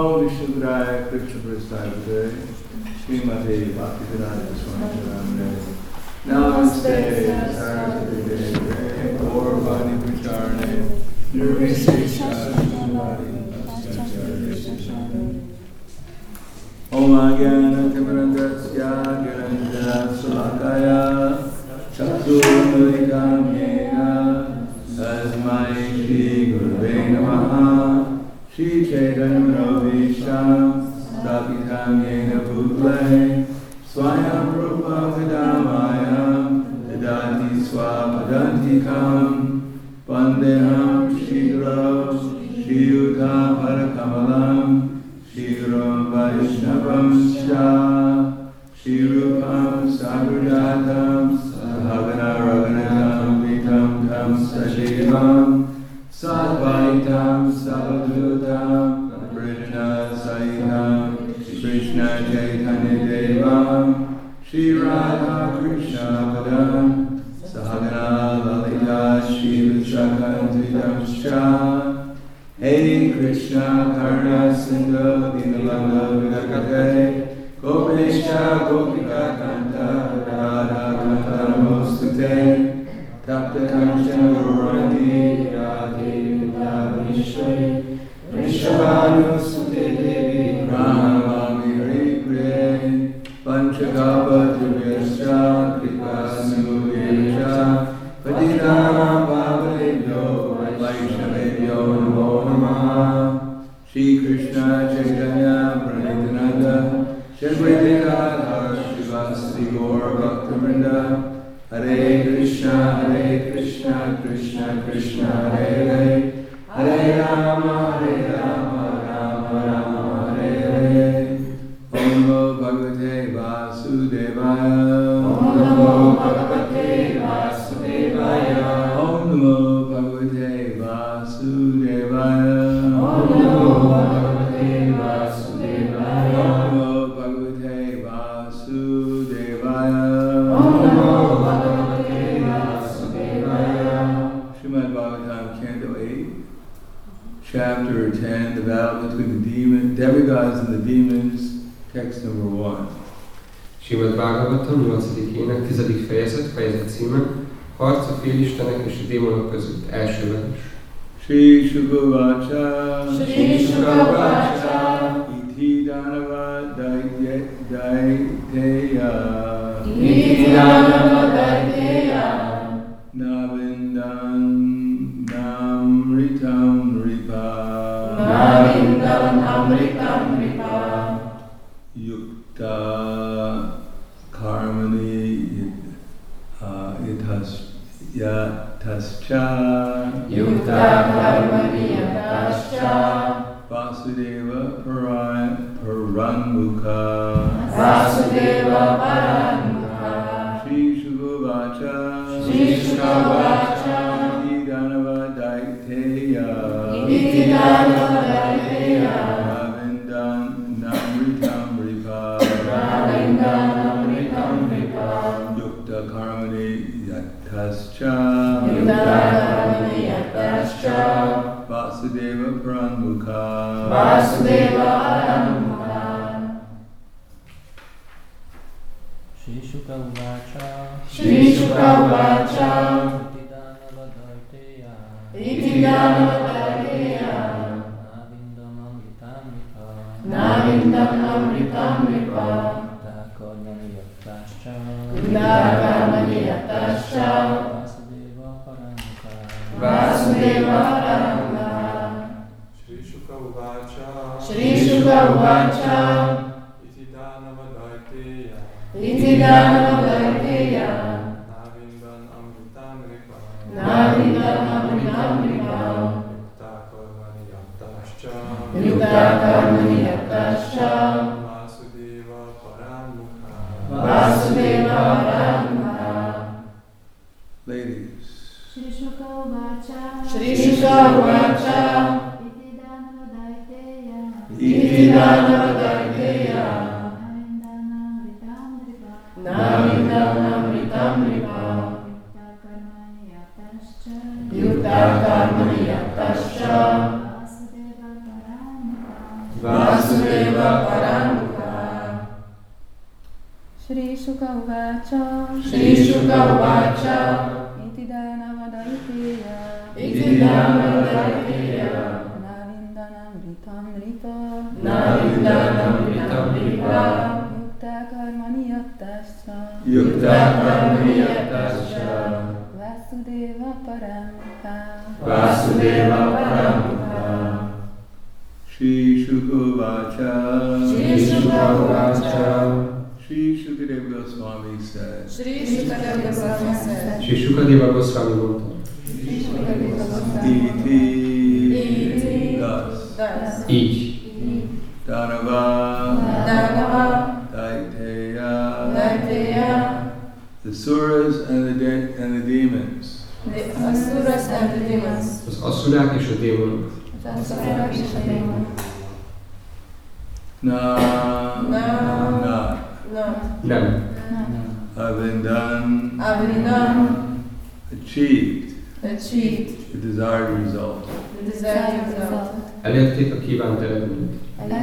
Vishnugraya Krishna Prasthayate Srimate Bhaktivedanta Swami Charanamrita Namaste Saraswati Deve Gaurvani Pracharane Nirvishesha Shambhari Om Ajnana Timirandasya Gyana Salakaya Chaturmukam Yena Tasmai Shri Gurave Namaha Shri Chaitanya Manobisham Stapitam Yena Bhutale Swayam Rupa Vidamayam Dadati Swapadantikam Vandeham Shri Guru Shri Yutam Parakamalam Shri Gurum Vaishnavam Scha Shri Rupam Sagrajatam Sahagana Raghunatam Vitam Tam Sajivam Sadvaitam Savadutam Vrijana Saitam Krishna Chaitanya Devam Shri Radha Krishna Padam Sahagana Lalita Shri Vichakantitam Scha Hey Krishna Karna Sindhu Dinalanda Vidakate Gopesha Gopika Kanta Radha Kanta Namostute Tapta Kanchana Gaurani Radhe Vishwari Vrishabhanu Sute Devi Pranamami Hari Priye Panchagapa Divyascha Kripa Sindhuvescha Patitanam Pavanebhyo Vaishnavebhyo Namo Namaha Shri Krishna Chaitanya Pranitananda Shri Advaita Shivasati Gaur Bhaktivinoda Hare Krishna Krishna Krishna Hare Hare Hare Rama Rama Rama Hare Hare Om Namo Bhagavate Vasudevaya Om Namo Bhagavate Vasudevaya Om Namo Bhagavate Vasudevaya Om Namo Bhagavate Vasudevaya Om Namo Bhagavate Vasudevaya Om Namo Bhagavate Vasudevaya Srimad Bhagavatam, Canto 8, Chapter 10, the battle between the demigods and the demons, text number 1. Srimad Bhagavatam 8. ének 10. fejezet címe, harc a félistenek és a démonok között, első vers. Shri Shukavacha Shri Shukavacha Iti Danava Daiteya Iti Danava Daiteya Navindan Namritam Ripa Navindam Amritam Ripa Yukta Karmani Yatascha Yukta Karmani Yatascha Vasudeva Paranmukha Vasudeva Paranmukha Shri Shukavacha Shri Shukavacha Iti Danava Daiteya Iti Danava Daiteya Navindan Namritam Ripa Navindam Amritam Ripa Yukta Karmani Yatascha Yukta Karmani Yatascha Vasudeva Paranmukha Vasudeva Paranmukha Shri Shukavacha Shri Shukavacha Iti Danava Daiteya Navindam Amritam Ripa Navindam Amritam Ripa Karmani Yatascha Yukta Karmani Yatascha Vasudeva Paranmukha Vasudeva Paranmukha Shri Shukavacha Shri Shukavacha Iti Danava Daiteya Iti Danava Daiteya Navindam Amritam Ripa Navindam Amritam Ripa Yukta Karmani Yatascha Yukta Karmani Yatascha Vasudeva Paranmukha Vasudeva Paranmukha Ladies, Shri Shukavacha Shri Shukavacha Iti Danava Daiteya Iti Danava Daiteya Navindam Amritam Ripa Yukta Karmani Yatascha Vasudeva Paranmukha Shri Shuka Uvacha Shri Shuka Uvacha Itidana Vadaiteya Itidana Vadaiteya Navindanam Ritam Rita Navindanam Ritam Ripa Yukta Karmani Yattascha Yukta Karmani Yattascha Vasudeva Paramita Vasudeva Paramita Shri Shuka Uvacha Shri Shuka Uvacha Shri Shukadeva Goswami said, Shri Shukadeva Goswami said, Shri Shukadeva Goswami mondta. Iti thus Így. Danava Danava Daiteya the Suras and the demons the Asuras and the demons. Az asszurák és a démonok. Not Nem. have been done, Avinam achieved achieved the desired result. the desired result. Elérték a kívánt eredményt.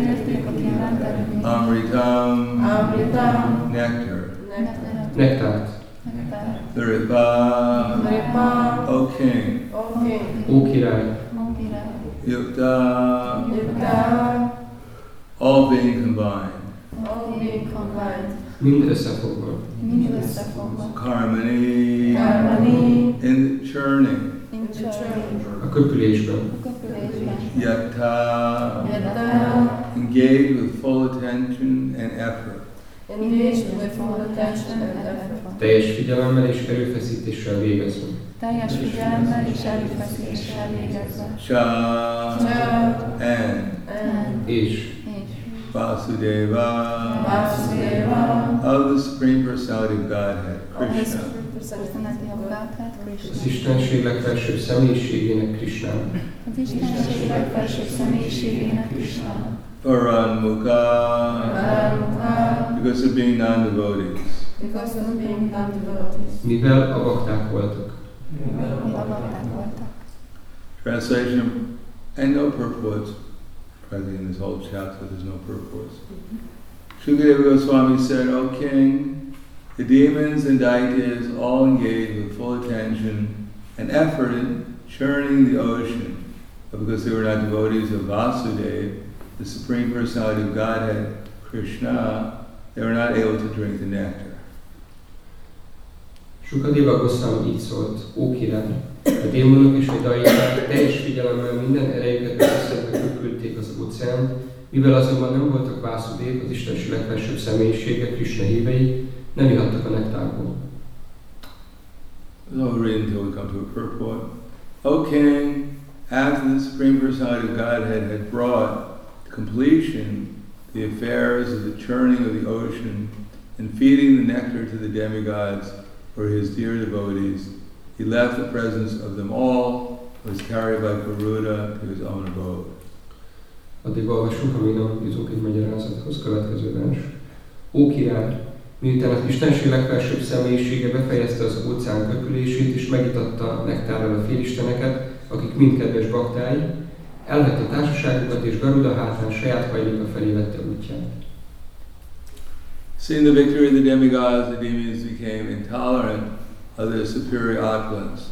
Amritam, Amritam nectar, Nektárt. Dhriva, Ripa O king, O King Ó király. Yukta, Yukta all being combined. all being combined. Mind összefogva. Karmani, Karmani in churning. in churning. A köpülésben. Yatta, Yata engaged with full attention and effort. engaged with full attention and effort. Teljes figyelemmel és erőfeszítéssel végezve. Teljes figyelemmel és erőfeszítéssel végezve. Cha, Cha and and És Vasudeva, Vasudeva of the Supreme Personality of Godhead, Krishna. Köszöneti a Godhead Krishna. az Istenség legfelsőbb személyiségének Krishnán. Az Istenség legfelsőbb személyiségének Krishna. Paranmukha, Paramukha because of being non-devotees. because of being non-devotees. Mivel a bakták voltak. Translation, and no purports. Present in this whole chapter, there's no purports. Shukadeva Goswami said, O king, the demons and daityas all engaged with full attention and effort in churning the ocean, but because they were not devotees of Vasudeva, the Supreme Personality of Godhead, Krishna, they were not able to drink the nectar. Shukadeva Goswami így szólt, ó király, a démonok és a daiták teljes figyelemmel minden erejüket összeszedve köpülték az óceánt, mivel azonban nem voltak Vásudév, az Istenség legfelsőbb személyisége, Krishna hívei, nem ihattak a nektárból. So we'll read until we come to a purport. O king, after the Supreme Personality of Godhead had brought to completion the affairs of the churning of the ocean and feeding the nectar to the demigods for his dear devotees, he left the presence of them all, was carried by Garuda to his own abode. Addig olvasunk, amíg nem jutunk egy magyarázathoz, következő vers. Ó király, miután az Istenség legfelsőbb személyisége befejezte az óceán köpülését és megitatta nektárral a félisteneket, akik mind kedves baktái, elvette társaságukat és Garuda hátán saját hajléka felé vette útját. Seeing the victory of the demigods, the demons became intolerant of their superior opulence.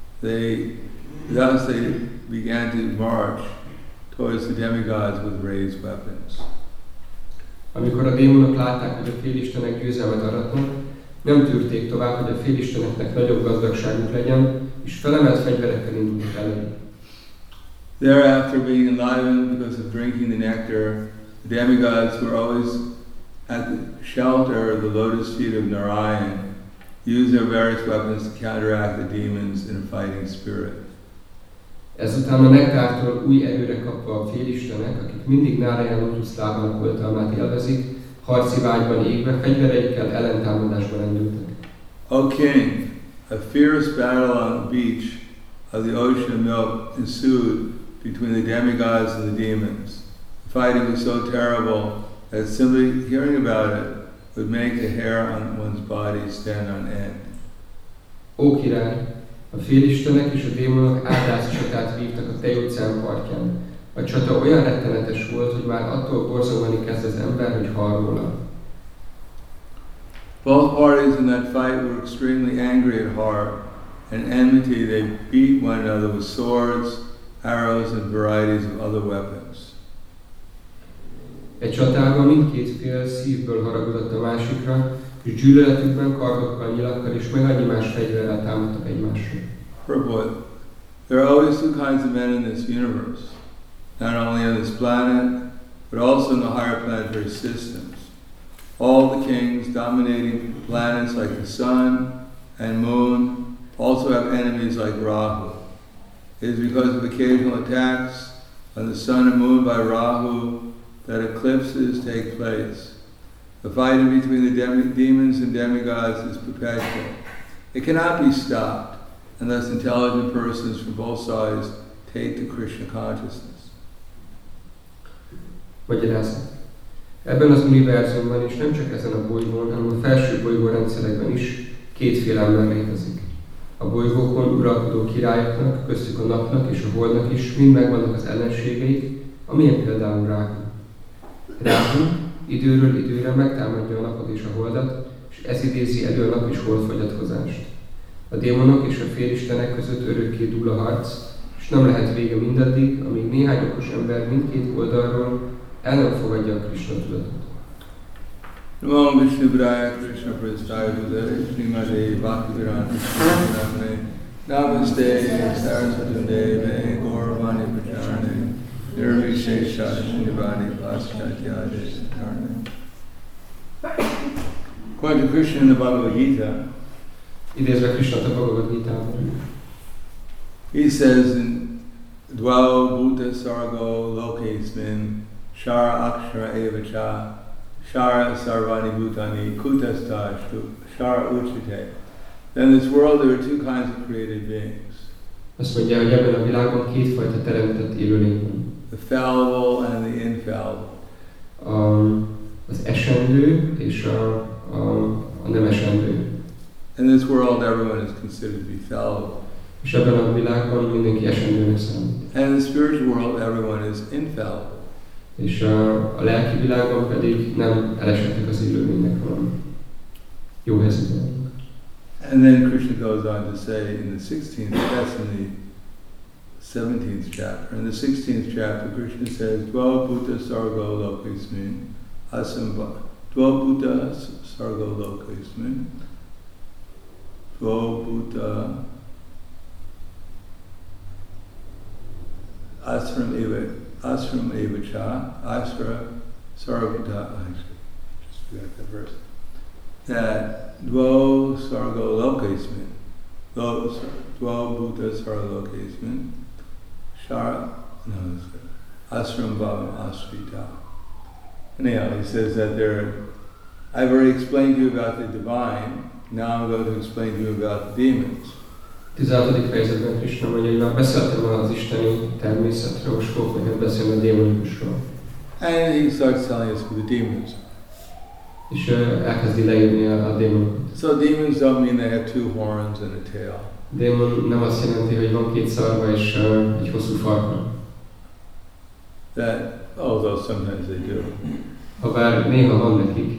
Thus they began to march towards the demigods with raised weapons. Amikor a démonok látták, hogy a félistenek győzelmet aratnak, nem tűrték tovább, hogy a félisteneknek nagyobb gazdagságuk legyen, és felemelt fegyverekkel indultak elő. Thereafter, being enlivened because of drinking the nectar, the demigods were always at the shelter of the lotus feet of Narayan, used their various weapons to counteract the demons in a fighting spirit. Ezután a nektártól új erőre kapva a félistenek, akik mindig Nárayan lótuszlábának oltalmát élvezik, harci vágyban égve, fegyvereikkel ellentámadásban indultak. O king, a fierce battle on the beach of the ocean of milk ensued between the demigods and the demons. The fighting was so terrible that simply hearing about it would make the hair on one's body stand on end. Ó király, a félistenek és a démonok áldás csatát vívtak a tejóceán partján. A csata olyan rettenetes volt, hogy már attól borzongani kezd az ember, hogy hall róla. Both parties in that fight were extremely angry at heart, and enmity they beat one another with swords, arrows, and varieties of other weapons. Egy csatában mindkét fél szívből haragudott a másikra, és gyűlöletükben kardokkal, nyilakkal és meg annyi más fegyverrel támadtak egymásra. Purport. There are always two kinds of men in this universe, not only on this planet, but also in the higher planetary systems. All the kings dominating planets like the sun and moon also have enemies like Rahu. It is because of occasional attacks on the sun and moon by Rahu that eclipses take place. The fight between the demons and demigods is perpetual. It cannot be stopped unless intelligent persons from both sides take to Krishna consciousness. Magyarázat. Ebben az univerzumban, és nem csak ezen a bolygón, hanem a felső bolygórendszerekben is kétféle ember létezik. A bolygókon uralkodó királyoknak, köztük a napnak és a holdnak is mind megvannak az ellenségeik, amilyen például Ráhu. Ráhu időről időre megtámadja a napot és a holdat, és ez idézi elő a nap és holdfogyatkozást. A démonok és a félistenek között örökké dúl a harc, és nem lehet vége mindaddig, amíg néhány okos ember mindkét oldalról el nem fogadja a Krishna tudatot. Namo Vishnudaya Krishna Prasthaya Budare Srimade Bhaktivedanta Swami Namaste Saraswati Deve Gauravani Pracharane Nirvishesha Shrivadi Paschatya Karne. According to Krishna in the Bhagavad Gita, Idézve Krishnát a Bhagavad Gitában, he says in Dvau Bhuta Sargo Lokesmin Shara Akshara Evacha Shara Sarvani Bhutani Kutasta Shara Uchite. In this world there are two kinds of created beings. azt mondja, hogy ebben a világban kétfajta teremtett élőlény van. The fallible and the infallible. Az esendő és a nem esendő. In this world everyone is considered to be fallible. És ebben a világban mindenki esendőnek számít. And in the spiritual world everyone is infallible. És a lelki világban pedig nem elesettek az élőlények, hanem jó helyzetben. And then Krishna goes on to say in the 16th, that's in the 17th chapter. In the 16th chapter, Krishna says, Dva Bhuta Sargo Lokesmin Asamba. Dva Bhuta Sargo Lokesmin. Dva Bhuta Asram Eva Cha. Asra Sarvabhuta. I just forgot that verse. That Dvo Sargo Lokesmin, Dvo Bhuta Sargo Lokesmin, Asram Bhavam Asrita. Anyhow, he says that I've already explained to you about the divine, now I'm going to explain to you about the demons. 16. fejezetben Krishna mondja, hogy már beszéltem az isteni természetről, most fogok neked beszélni a démonikusról. And he starts telling us who the demons are. És elkezdi leírni a démonokat. So demons don't mean they have two horns and a tail. Démon nem azt jelenti, hogy van két szarva és egy hosszú farka. That, although sometimes they do. Habár néha van nekik.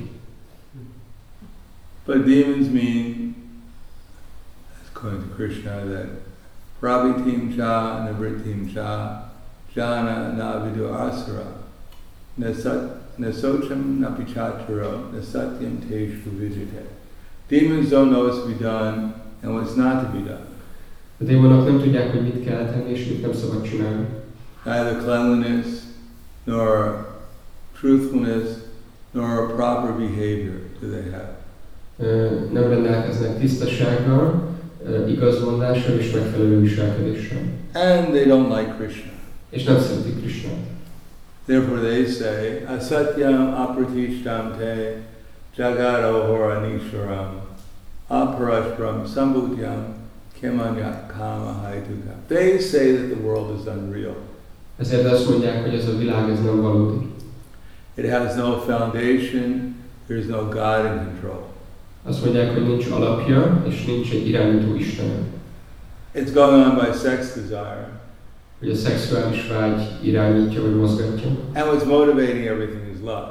But demons mean, according to Krishna, that Prabhitim cha, Nivritim cha, Jana navidu asura, Nasocham napichaturo, nasatyam teshu vijite. Demons don't know what's to be done and what's not to be done. A démonok nem tudják, hogy mit kell tenni és mit nem szabad csinálni. Neither cleanliness, nor truthfulness, nor proper behavior do they have. Nem rendelkeznek tisztasággal, igazmondással és megfelelő viselkedéssel. And they don't like Krishna. És nem szeretik Krishnát. Therefore they say, asatyam apratishtam te jagarohora nisharam aparashram sambhutyam kemanya kama haituka. They say that the world is unreal. Ezért azt mondják, hogy ez a világ ez nem valódi. It has no foundation, there's no God in control. Azt mondják, hogy nincs alapja, és nincs egy irányító Isten. It's going on by sex desire. Hogy a szexuális vágy irányítja, vagy mozgatja. And what's motivating everything is lust.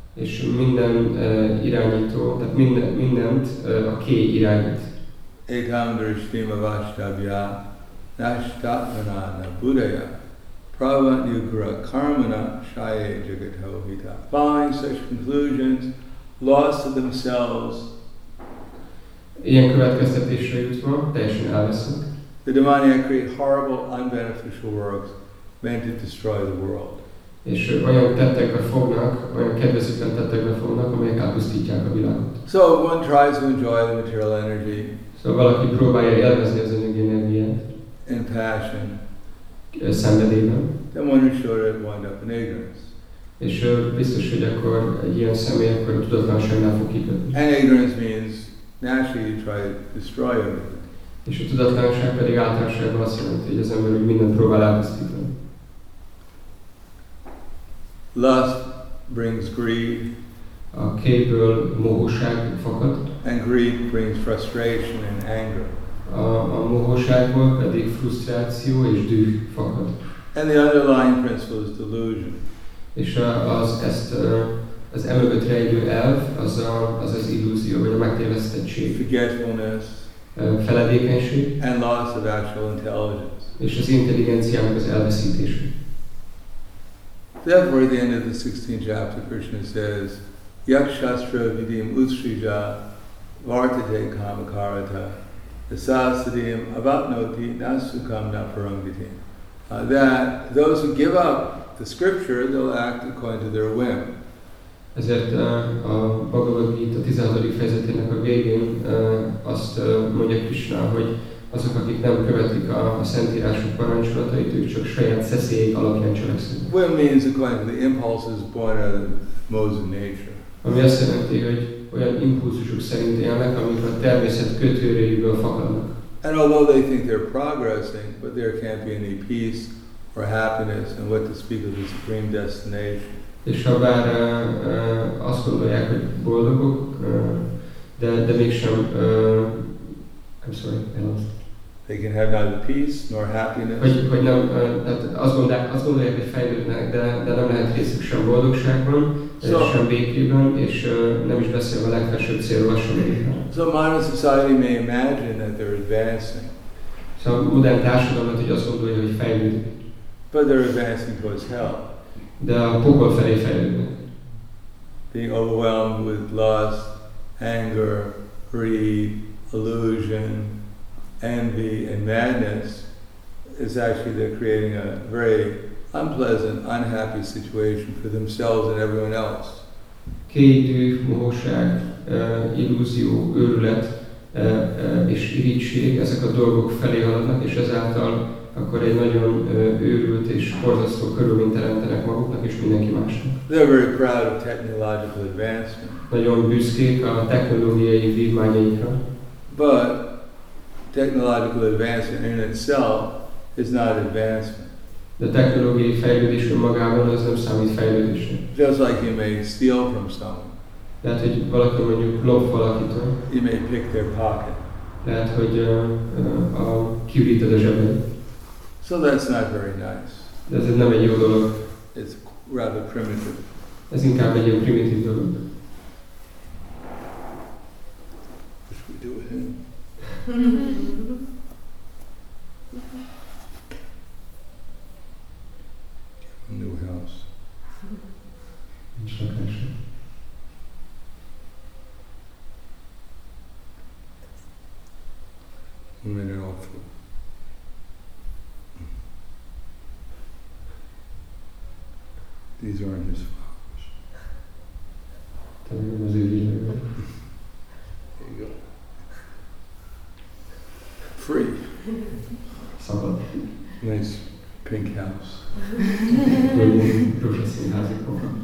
És minden irányító, tehát mindent a K irányít. Ekam drishtima vashtavya nashtatmanana buddhaya pravanyugra karmana shaye jagato hita. Following such conclusions, lost to themselves, Ilyen következtetésre jutva teljesen elvesznek. the demoniac create horrible, unbeneficial works meant to destroy the world. És olyan tettekbe fognak, olyan kedvezőtlen tettekbe fognak, amelyek elpusztítják a világot. So one tries to enjoy the material energy Szóval valaki próbálja élvezni az anyagi energiát and passion, szenvedélyben, then one is sure to wind up in ignorance. és biztos, hogy akkor egy ilyen személy akkor a tudatlanságnál fog kikötni. And ignorance means naturally you try to destroy everything. És a tudatlanság pedig általánosságban azt jelenti, hogy az ember úgy mindent próbál elpusztítani. Lust brings greed, A képből mohóság fakad, and greed brings frustration and anger. a mohóságból pedig frusztráció és düh fakad. And the underlying principle is delusion. És az emögött rejlő elv az illúzió, vagy a megtévesztettség, Forgetfulness feledékenység, and loss of actual intelligence. és az intelligenciának az elveszítése. Therefore, at the end of the 16th chapter, Krishna says, Yakshastra vidim utsrija vartate kamakarata asasadim avatnoti nasukam naparangiti. That those who give up the scripture, they'll act according to their whim. Ezért a Bhagavad Gita 16. fejezetének a végén azt mondja Krishna, hogy azok, akik nem követik a Szentírások parancsolatait, ők csak saját szeszélyek alapján cselekszenek. Whim means according to the impulses born out of the modes of nature. Ami azt jelenti, hogy olyan impulzusok szerint élnek, amik a természet kötőrőjéből fakadnak. And although they think they're progressing, but there can't be any peace or happiness and what to speak of the supreme destination. És ha bár azt gondolják, hogy boldogok, de mégsem, I'm sorry, I lost. They can have neither peace nor happiness. Hogy nem, tehát azt gondolják, hogy fejlődnek, de nem lehet részük sem boldogságban, sem békében, és nem is beszélve a legfelsőbb célról, sem békében. So modern society may imagine that they're advancing, Szóval a modern társadalmat, hogy azt gondolja, hogy fejlődik, but they're advancing towards hell, de a pokol felé fejlődnek. being overwhelmed with lust, anger, greed, illusion, envy, and madness is actually they're creating a very unpleasant, unhappy situation for themselves and everyone else. Kétű, mohóság, illúzió, őrület és irigység, ezek a dolgok felé haladnak, és ezáltal akkor egy nagyon őrült és borzasztó körülményt teremtenek maguknak és mindenki másnak. They're very proud of technological advancement, Nagyon büszkék a technológiai vívmányaikra, but technological advancement in itself is not advancement. de a technológiai fejlődés önmagában az nem számít fejlődésnek. Just like you may steal from someone, Lehet, hogy valaki mondjuk lop valakitől, you may pick their pocket. lehet, hogy kiüríted a zsebed. So that's not very nice. De ez nem egy jó dolog, It's rather primitive. ez inkább egy ilyen primitív dolog. What should we do with him? Give him a new house. Nincs lakása. Women are awful. These aren't his flowers. Talán az ő világban. There you go. Free. Szabad. Nice pink house. Rózsaszín házikon.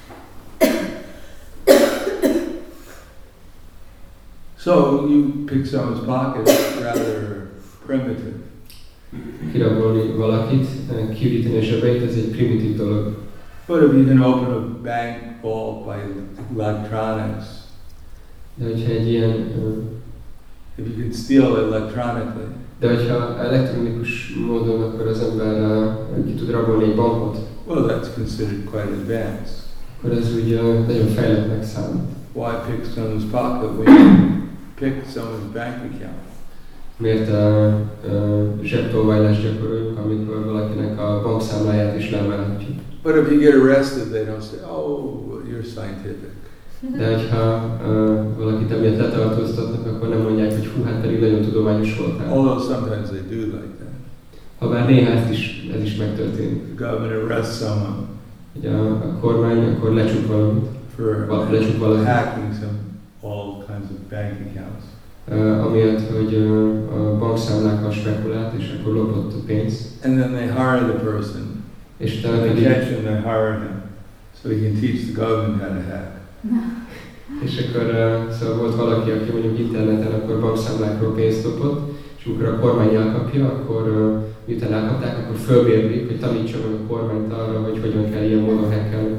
So you pick someone's pocket, rather primitive. Kirabolni valakit, kiüríteni a zsebeit, ez egy primitív dolog. But if you can open a bank vault by electronics, De hogyha egy ilyen, if you can steal electronically, de hogyha elektronikus módon akkor az ember ki tud rabolni egy bankot, well, that's considered quite advanced. akkor ez úgy nagyon fejlettnek számít. Why pick someone's pocket when you pick someone's bank account? Miért zsebtolvajlást gyakoroljunk, amikor valakinek a bankszámláját is leemelhetjük. But if you get arrested, they don't say, "Oh, you're scientific." De hogyha valakit emiatt letartóztatnak, akkor nem mondják, hogy hú, hát pedig nagyon tudományos voltál. Although sometimes they do like that. Habár néha ez is megtörténik. The government arrests someone Hogy a kormány akkor lecsuk valamit, for lecsuk valamit. hacking all kinds of bank accounts. Amiatt, hogy a bankszámlákkal spekulált, és akkor lopott a pénzt. And then they hire the person. És When utána they pedig, catch him, they hire him. So he can teach the government how to hack. és akkor szóval volt valaki, aki mondjuk interneten akkor bankszámlákról pénzt lopott, és amikor a kormány elkapja, akkor miután elkapták, akkor fölbérlik, hogy tanítsa meg a kormányt arra, hogy hogyan kell ilyen módon hackelni.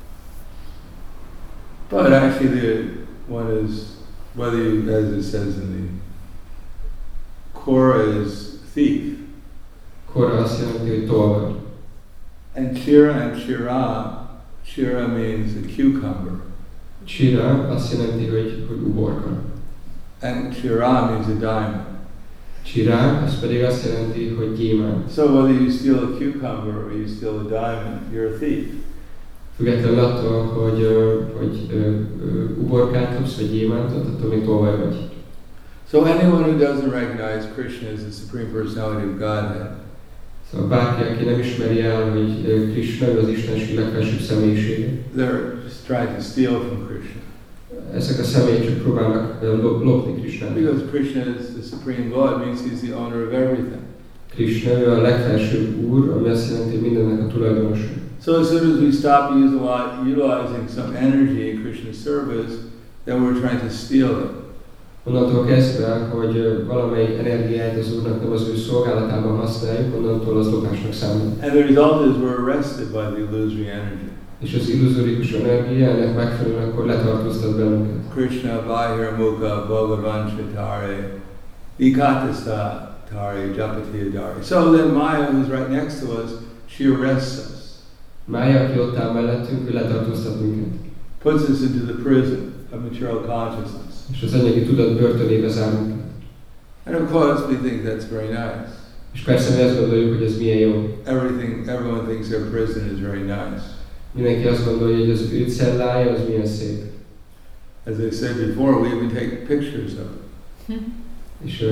But actually, the one is, whether you, as it says in the Korah, is thief. Korra azt jelenti, hogy tolvaj. And Shira, Shira means a cucumber. Csira azt jelenti, hogy uborka. And Shira means a diamond. Csira, az pedig azt jelenti, hogy gyémánt. So whether you steal a cucumber or you steal a diamond, you're a thief. Függetlenül attól, hogy uborkát kapsz, vagy gyémántot, attól még tolvaj vagy. So anyone who doesn't recognize Krishna as the Supreme Personality of Godhead, Szóval bárki, aki nem ismeri el, hogy Krishna az Istenség legfelsőbb személyisége, they're just trying to steal from Krishna. ezek a személyek csak próbálnak lopni Krishnát. Because Krishna is the Supreme Lord, means he's the owner of everything. Krishna ő a legfelsőbb úr, ami azt jelenti, hogy mindennek a tulajdonosa. So as soon as we stop utilizing some energy in Krishna's service, then we're trying to steal it. Onnantól kezdve, hogy valamely energiát az Úrnak nem az ő szolgálatában használjuk, onnantól az lopásnak számít. And the result is we're arrested by the illusory energy. És az illuzórikus energia ennek megfelelően akkor letartóztat bennünket. Krishna Bahira Mukha Bhagavanshitare Vikatasta Tare Japatiya Dare. So then Maya, who's right next to us, she arrests us. Mája, aki ott áll mellettünk, ő letartóztat minket. Puts us into the prison of material consciousness. És az anyagi tudat börtönébe zár minket. And of course we think that's very nice. És persze mi azt gondoljuk, hogy ez milyen jó. Everyone thinks their prison is very nice. Mindenki azt gondolja, hogy az ő cellája az milyen szép. As I said before, we even take pictures of it. És,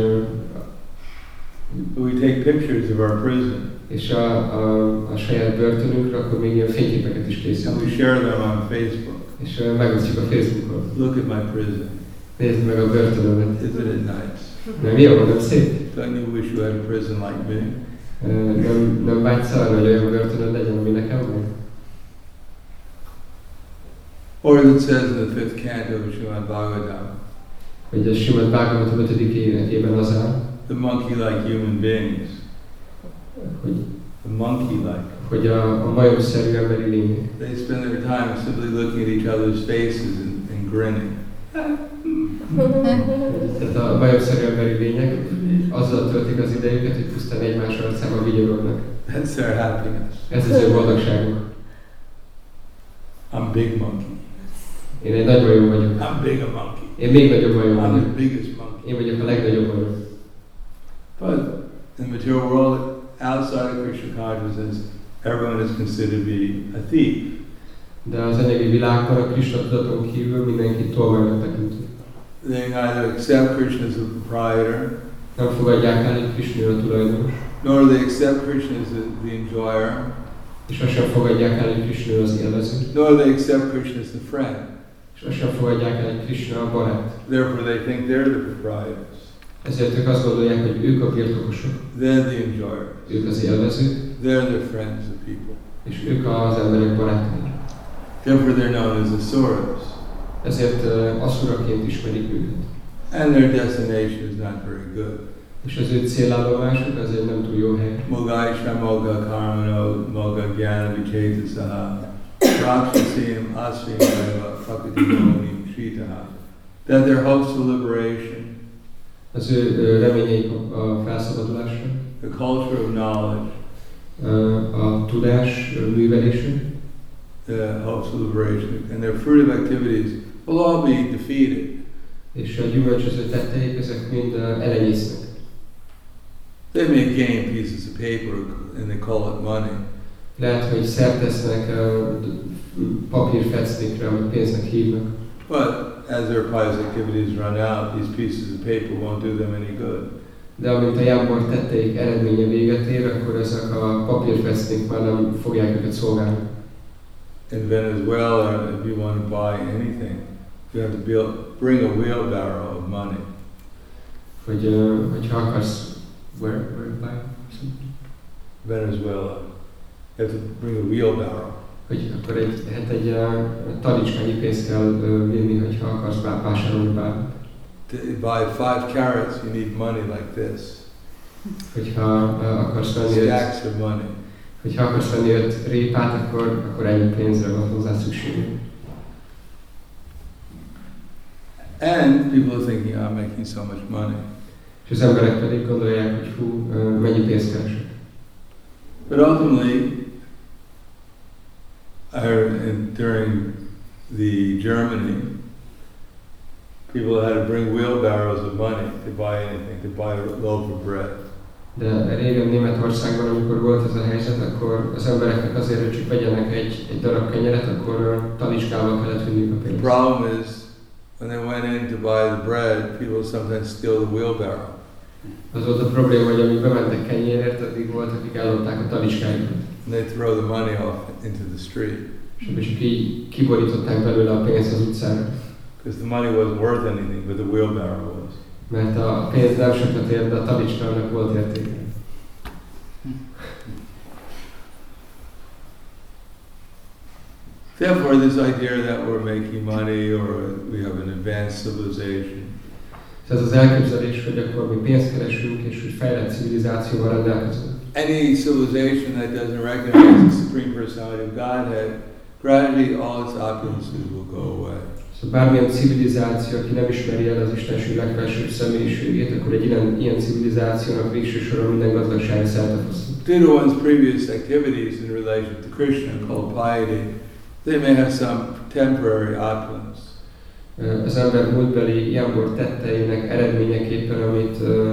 We take pictures of our prison. és a saját börtönünkre akkor még ilyen fényképeket is And készítünk. we share them on Facebook. És megosztjuk a Facebookon. Look at my prison. Nézd meg a börtönömet. Isn't it nice? Nem jó, nem szép? Don't you wish you had a prison like me? Nem vágysz arra, hogy olyan börtönöd legyen, ami nekem van? Or as it says in the 5th canto of Srimad Bhagavatam, Hogy a Srimad Bhagavatam 5. énekében az áll, the monkey-like human beings. hogy, The monkey-like. hogy a majomszerű emberi lények. They spend their time simply looking at each other's faces and grinning. Tehát a majomszerű emberi lények azzal töltik az idejüket, hogy pusztán egymás arcába vigyorognak. That's their happiness. Ez az ő boldogságuk. I'm big monkey. Én egy nagy majom vagyok. I'm big a monkey. Én még nagyobb majom I'm vagyok. the biggest monkey. Én vagyok a legnagyobb majom. But in the material world, outside of Krishna consciousness, everyone is considered to be a thief. De az anyagi világban a Krishna tudaton kívül mindenki tolvajnak tekintő. They neither accept Krishna as a proprietor, Nem fogadják el, hogy Krishna a tulajdonos, nor do they accept Krishna as the enjoyer, és azt sem fogadják el, hogy Krishna az élvező, nor do they accept Krishna as the friend. és azt sem fogadják el, hogy Krishna a barát. Therefore, they think they're the proprietors. Ezért ők azt gondolják, hogy ők a birtokosok, They're the enjoyers. ők az élvezők, They're the friends of people. és ők az emberek barátai. Therefore, they're known as asuras. Ezért asszuraként ismerik őket. And their destination is not very good. És az ő célállomásuk azért nem túl jó hely. Mogaisha moga karmano moga gyana vichetasaha rakshasim asrimaiva prakati yonim shritaha. That their hopes for liberation, Az ő reményeik a felszabadulásra, the culture of knowledge, a tudás művelése, the hopes of liberation, and their fruitive activities will all be defeated. És a gyümölcsöző tetteik, ezek mind elenyésznek. They may gain pieces of paper and they call it money. Lehet, hogy szert tesznek papírfecnikre, amit pénznek hívnak. But as their pious activities run out, these pieces of paper won't do them any good. De amint a jámbor tetteik eredménye véget ér, akkor ezek a papírfecnik már nem fogják őket szolgálni. In Venezuela, if you want to buy anything, you have to bring a wheelbarrow of money. Hogyha akarsz, where buy something? Venezuela, you have to bring a wheelbarrow. Hogy akkor egy talicskányi pénzt kell vinni, hogyha akarsz vásárolni bármit. To buy 5 carrots, you need money like this. Hogyha akarsz venni Stacks of money. Hogyha akarsz venni 5 répát, akkor ennyi pénzre van hozzá szükség. And people are thinking, I'm making so much money. És az emberek pedig gondolják, hogy mennyi pénzt keresek. But ultimately, during the Germany, people had to bring wheelbarrows of money to buy anything, to buy a loaf of bread. De régen Németországban, amikor volt ez a helyzet, akkor az embereknek azért, hogy csak vegyenek egy darab kenyeret, akkor talicskával kellett vinniük a pénzt. The problem is, when they went in to buy the bread, people sometimes steal the wheelbarrow. Az volt a probléma, hogy amíg bementek kenyérért, addig volt, akik ellopták a talicskánkat. And they throw the money off into the street. És akkor csak így kiborították belőle a pénzt az utcára. Because the money wasn't worth anything, but the wheelbarrow was. Mert a pénz nem sokat ért, de a talicskának volt értéke. Therefore, this idea that we're making money or we have an advanced civilization. Ez az elképzelés, hogy akkor mi pénzt keresünk és hogy fejlett civilizációval rendelkezünk. Any civilization that doesn't recognize the Supreme Personality of Godhead, gradually all its opulences will go away. Szóval bármilyen civilizáció, aki nem ismeri el az Istenség legfelsőbb személyiségét, akkor egy ilyen civilizációnak végső soron minden gazdagsága szeltefosztó. Due to one's previous activities in relation to Krishna called piety, they may have some temporary opulence. Az ember múltbeli jámbor tetteinek eredményeképpen, amit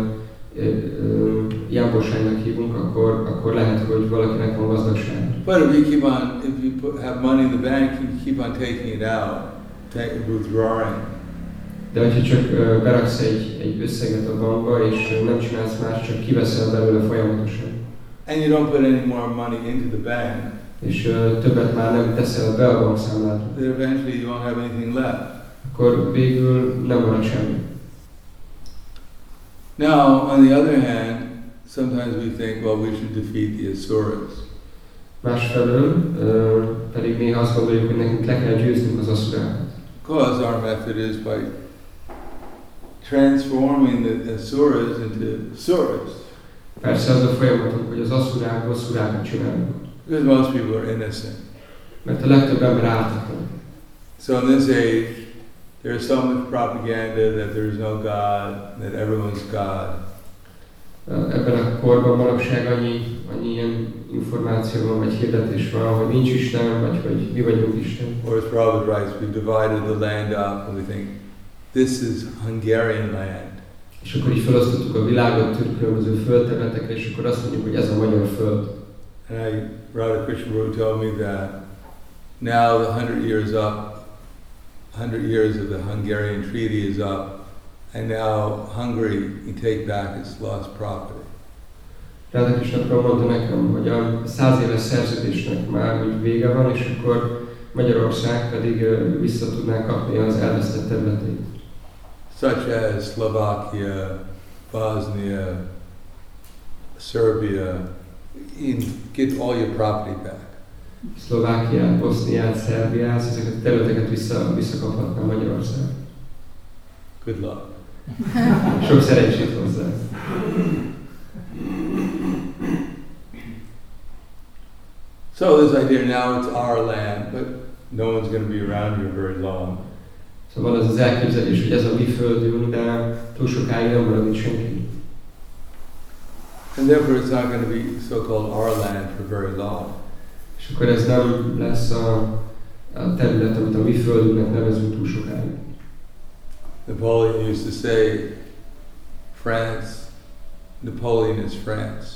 jámborságnak hívunk, akkor lehet, hogy valakinek van gazdagság. But if you have money in the bank, you keep on taking it out, withdrawing. De hogyha csak beraksz egy összeget a bankba, és nem csinálsz más, csak kiveszel belőle folyamatosan. And you don't put any more money into the bank. És többet már nem teszel be a bankszámládra. Then eventually you won't have anything left. Akkor végül nem marad semmi. Now, on the other hand, sometimes we think, well, we should defeat the Asuras. Másfelől pedig néha azt gondoljuk, hogy nekünk le kell győznünk az asurákat. Because our method is by transforming the Asuras into Suras. Persze az a folyamatunk, hogy az asurákból szurákat csinálunk. Because most people are innocent. Mert a legtöbb ember ártatlan. So in this age, there's so much propaganda that there is no God, that everyone's God. Ebben a korban manapság annyi ilyen információ van, vagy hirdetés van, hogy nincs Isten, vagy hogy mi vagyunk Isten. Or as Prabhupada writes, we've divided the land up and we think, this is Hungarian land. És akkor így felosztottuk a világot különböző földterületekre, és akkor azt mondjuk, hogy ez a magyar föld. And Radha Krishna Prabhu told me that now the 100 years up, 100 years of the Hungarian treaty is up, and now Hungary can take back its lost property. Radha Krishna Prabhu mondta nekem, hogy a 100 éves szerződésnek már úgy vége van, és akkor Magyarország pedig vissza tudná kapni az elvesztett területeit. Such as Slovakia, Bosnia, Serbia, get all your property back. Szlovákiát, Boszniát, Szerbiát, ezeket a területeket visszakaphatná Magyarország. Good luck. Sok szerencsét hozzá. So this idea, now it's our land, but no one's going to be around here very long. Szóval az az elképzelés, hogy ez a mi földünk, de túl sokáig nem marad itt senki. And therefore it's not going to be so-called our land for very long. És akkor ez nem lesz a a terület, amit a mi földünknek nevezünk túl sokáig. Napoleon used to say, Napoleon is France.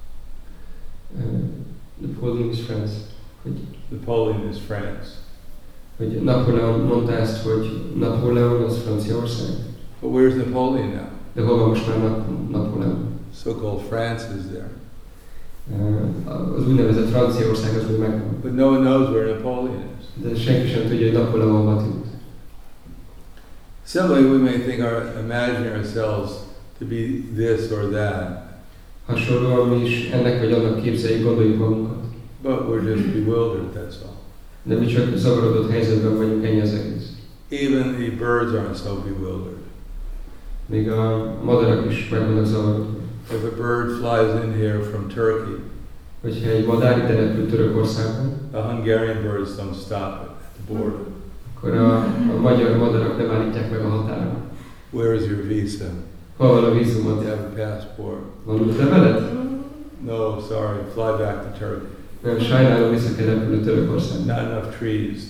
Napoleon is France. Napoleon is France. Hogy Napóleon mondta ezt, hogy Napóleon az Franciaország. But where's Napoleon now? De hol van most már Napóleon? So-called France is there. Az úgynevezett Franciaország az még megvan. But no one knows where Napoleon is. De senki sem tudja, hogy Napóleon hova tűnt. Similarly, we may imagine ourselves to be this or that. Hasonlóan mi is ennek vagy annak képzeljük, gondoljuk magunkat. But we're just bewildered, that's all. De mi csak zavarodott helyzetben vagyunk, ennyi az egész. Even the birds aren't so bewildered. Még a madarak is meg vannak zavarodva. If a bird flies in here from Turkey, Hogyha egy madár ide repül Törökországban, the Hungarian birds don't stop it at the border. akkor a magyar madarak nem állítják meg a határon. Where is your visa? Hol van a Do vízumod? you have a passport? Van útleveled? No, sorry, fly back to Turkey. Nem, sajnálom, vissza kell repülni Törökországba. Not enough trees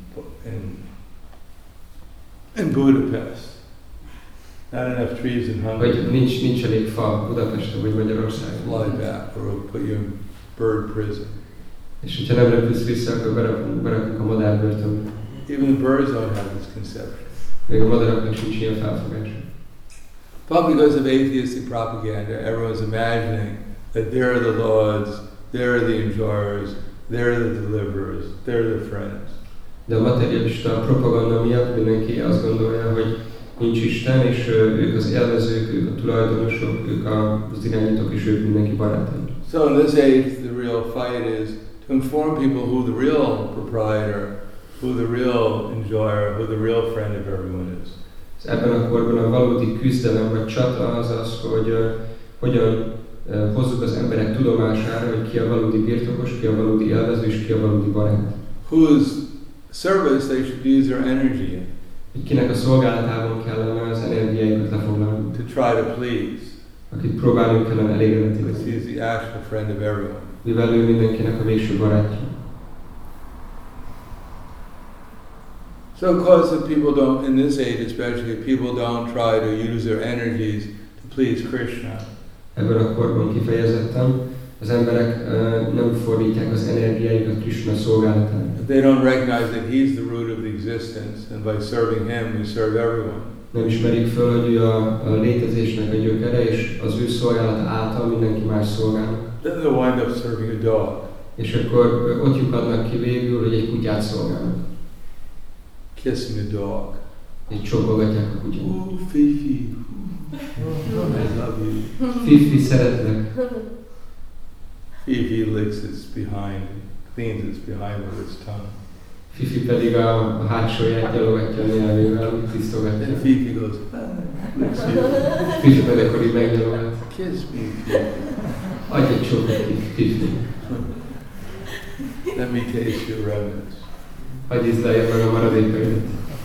in Budapest. Not enough trees in Hungary. Vagy nincs elég fa Budapesten vagy Magyarországon. Fly back or we'll put you in bird prison. És hogyha nem repülsz vissza, akkor berakunk a madárbörtönbe. Even the birds don't have this conception. Még a madaraknak sincs ilyen felfogás. But because of atheistic propaganda, everyone's imagining that they're the lords, they're the enjoyers, they're the deliverers, they're the friends. De a materialista propaganda miatt mindenki azt gondolja, hogy nincs Isten, és ők az élvezők, ők a tulajdonosok, ők az irányítók, és ők mindenki barátai. So in this age, the real fight is to inform people who the real proprietor, who the real enjoyer, who the real friend of everyone is. Ebben a korban a valódi küzdelem vagy csata az az, hogy hogyan hozzuk az emberek tudomására, hogy ki a valódi birtokos, ki a valódi élvező, és ki a valódi barát. Whose service they should use their energy in. Hogy kinek a szolgálatában kellene az energiáikat lefoglalni. To try to please. Akit próbálunk kellene elégedni. Because he is the actual friend of everyone. Mivel ő mindenkinek a végső barátja. So because of people don't, in this age especially, people don't try to use their energies to please Krishna. Ebben a korban kifejezetten az emberek nem fordítják az energiáikat Krishna szolgálatára. They don't recognize that he's the root of the existence, and by serving him, we serve everyone. Nem ismerik föl, hogy ő a létezésnek a gyökere, és az ő szolgálata által mindenki más szolgálnak. Then they'll wind up serving a dog. És akkor ott lyukadnak ki végül, hogy egy kutyát szolgálnak. Kissing a dog. Egy csókolgatják a kutyát. Ooh, Fifi. I love you. Fifi, szeretlek. Fifi licks its behind, cleans its behind with its tongue. Fifi pedig a hátsóját gyalogatja a nyelvével, tisztogatja. And Fifi goes, licks you. Fifi pedig akkor így meggyalogat. Kiss me, Fifi. Adj egy csókot, Fifi. Let me taste your remnants. Hadd ízleljem meg a maradékaidat.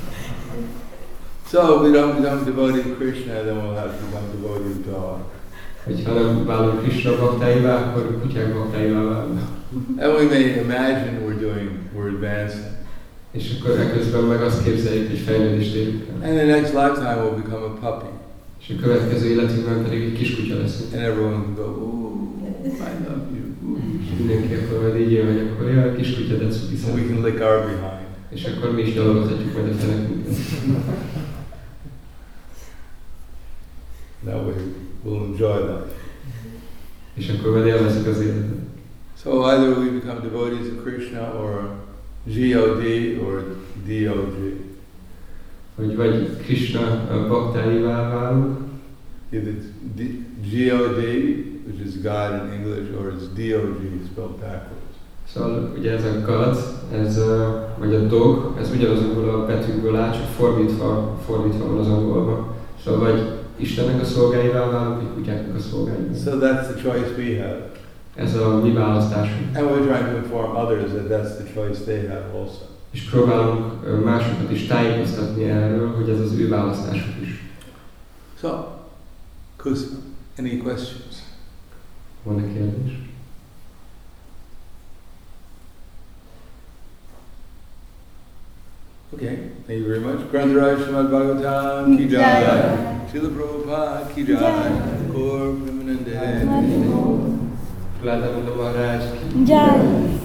So if we don't become devotee to Krishna, then we'll have to become devotee to dog. Hogyha nem válunk Krishna baktáivá, akkor kutyák baktáivá válunk. And we may imagine we're advancing. És akkor eközben meg azt képzeljük, hogy fejlődést érünk el. And the next lifetime we'll become a puppy. És a következő életünkben pedig egy kis kutya leszünk. And everyone will go, ooh, I love you. És mindenki akkor majd így él, hogy akkor jaj, a kis kutya, de cuki So we can lick our behind. És akkor mi is gyalogathatjuk majd a fenekünket. That way we'll enjoy life. És akkor majd élvezzük az életet. So either we become devotees of Krishna or G-O-D or D-O-G. Vagy Krishna baktáivá válunk. Either it's G-O-D, which is God in English, or it's D-O-G spelled backwards. Szóval ugye ez a God, vagy a dog, ez ugyanazokból a betűkből áll, csak fordítva van az angolban. Szóval vagy Istennek a szolgáivá válunk, vagy kutyáknak a szolgáivá. So that's the choice we have. Ez a mi választásunk. And we're trying to inform others that that's the choice they have also. És próbálunk másokat is tájékoztatni erről, hogy ez az ő választásuk is. So, Kusa, any questions? Van-e kérdés? Okay, thank you very much. Grantaraj Srimad Bhagavatam ki jai. Srila Prabhupada ki jai. Gaur Premanande. Radha Maharaj ki Jai.